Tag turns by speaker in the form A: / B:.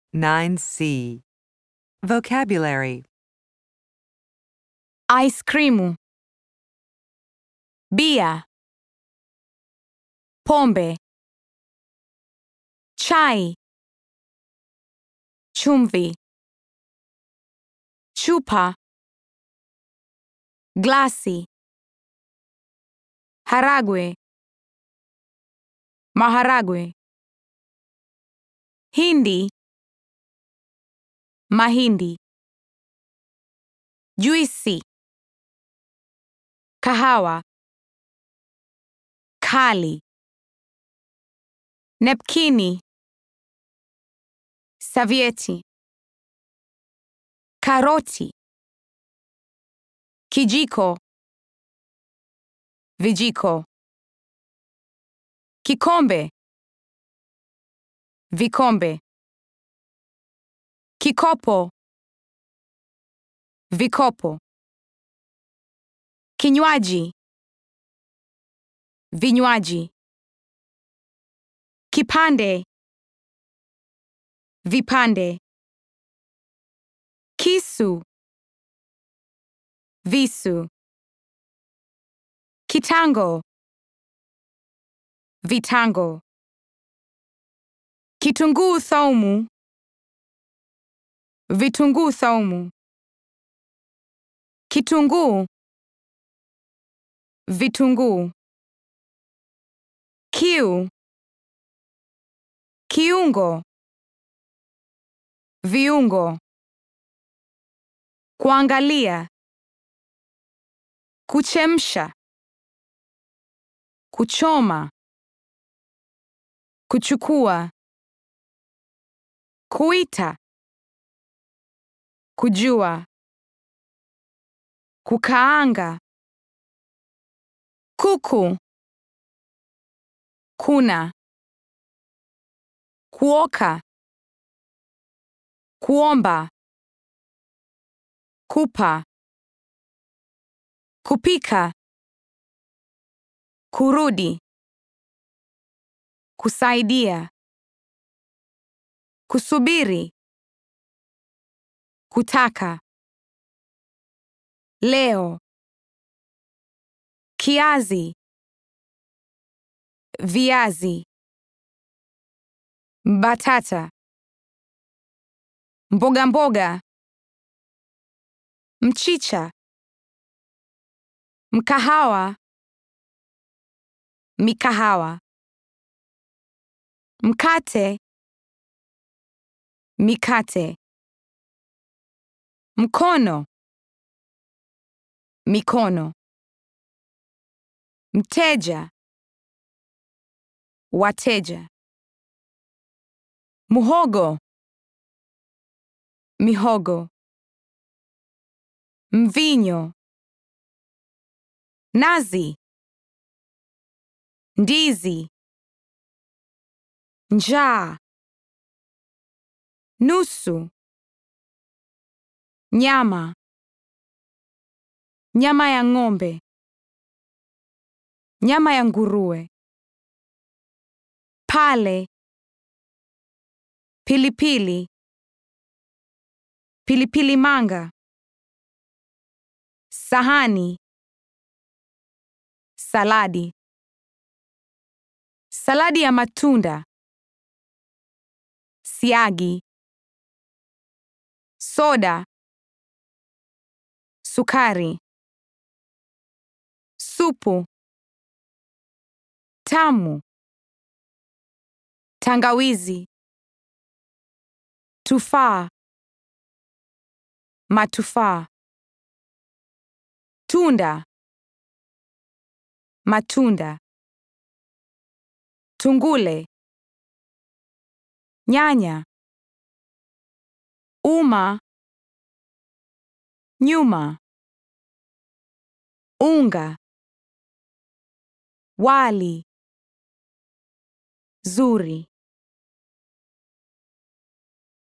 A: 9C. Vocabulary.
B: Ice cream. Bia. Pombe. Chai. Chumvi. Chupa. Glasi. Haragwe. Maharagwe. Hindi. Mahindi. Juisi. Kahawa. Kali. Nepkini. Savieti. Karoti. Kijiko. Vijiko. Kikombe. Vikombe. Kikopo. Vikopo. Kinywaji. Vinywaji. Kipande. Vipande. Kisu. Visu. Kitango. Vitango. Kitunguu saumu. Vitunguu saumu. Kitunguu. Vitunguu. Kiu. Kiungo. Viungo. Kuangalia. Kuchemsha. Kuchoma. Kuchukua. Kuita. Kujua. Kukaanga. Kuku. Kuna. Kuoka. Kuomba. Kupa. Kupika. Kurudi. Kusaidia. Kusubiri. Kutaka. Leo. Kiazi. Viazi. Batata. Mboga mboga. Mchicha. Mkahawa. Mikahawa. Mkate. Mikate. Mkono. Mikono. Mteja. Wateja. Muhogo. Mihogo. Mvinyo. Nazi. Ndizi. Njaa. Nusu. Nyama. Nyama ya ng'ombe. Nyama ya nguruwe. Pale. Pilipili. Pilipili manga. Sahani. Saladi. Saladi ya matunda. Siagi. Soda. Sukari. Supu. Tamu. Tangawizi. Tufaa. Matufaa. Tunda. Matunda. Tungule. Nyanya. Uma. Nyuma. Unga. Wali. Zuri.